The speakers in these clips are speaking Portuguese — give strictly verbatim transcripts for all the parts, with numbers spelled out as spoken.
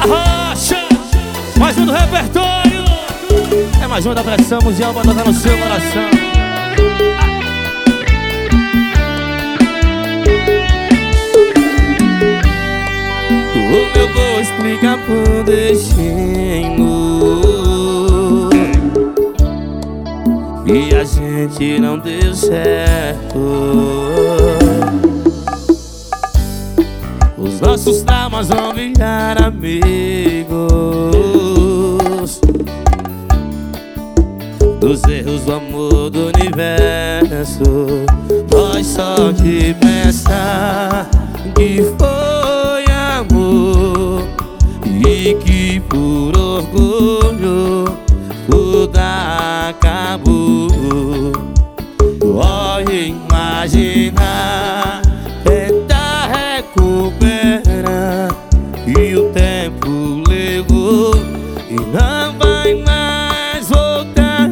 Rocha, mais um do repertório. É mais um da pressão mundial, vai tocar no seu coração. Como eu vou explicar pro destino que a gente não deu certo? Os nossos traumas vão virar amigos dos erros do amor do universo. Nós só de pensar que foi amor e que por orgulho tudo acabou. Olha, imaginar, tentar recuperar e o tempo levou e não vai mais voltar.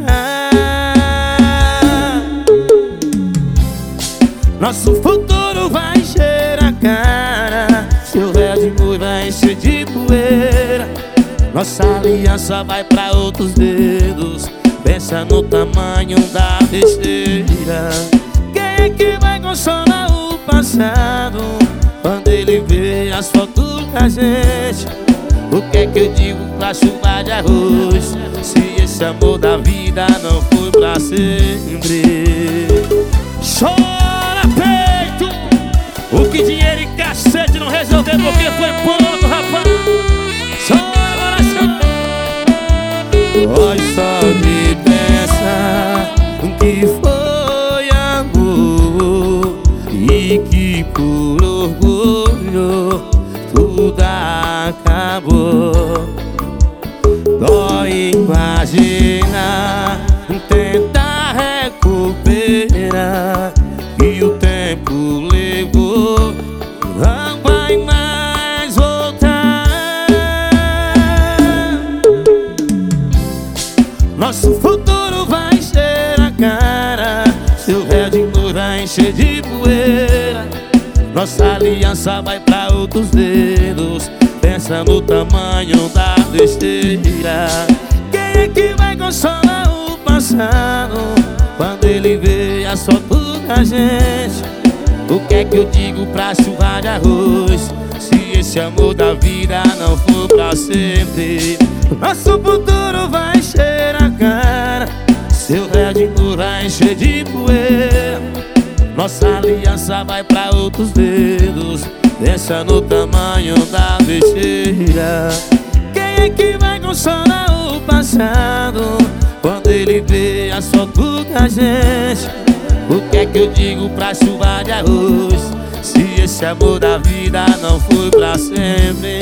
Nosso futuro vai encher a cara, seu véu de noiva vai encher de poeira. Nossa aliança vai pra outros dedos, pensa no tamanho da besteira. Quem é que vai consolar o passado quando ele vê as fotos da gente? O que é que eu digo pra chuva de arroz se esse amor da vida não foi pra sempre? Chora peito, o que dinheiro e cacete não resolveu porque foi pouco, rapaz. Chora coração. Nós só de pensar que foi amor e que por orgulho tudo acabou. Dói imaginar, tentar recuperar e o tempo levou, não vai mais voltar. Nosso futuro vai encher a cara, seu véu de noiva vai encher de poeira. Nossa aliança vai pra outros dedos, pensa no tamanho da besteira. Quem é que vai consolar o passado quando ele vê as fotos da gente? O que é que eu digo pra chuva de arroz se esse amor da vida não for pra sempre? Nosso futuro vai encher a cara, seu véu de noiva vai encher de poeira. Nossa aliança vai pra outros dedos, pensa no tamanho da besteira. Quem é que vai consolar o passado quando ele vê as fotos da gente? O que é que eu digo pra chuva de arroz se esse amor da vida não foi pra sempre?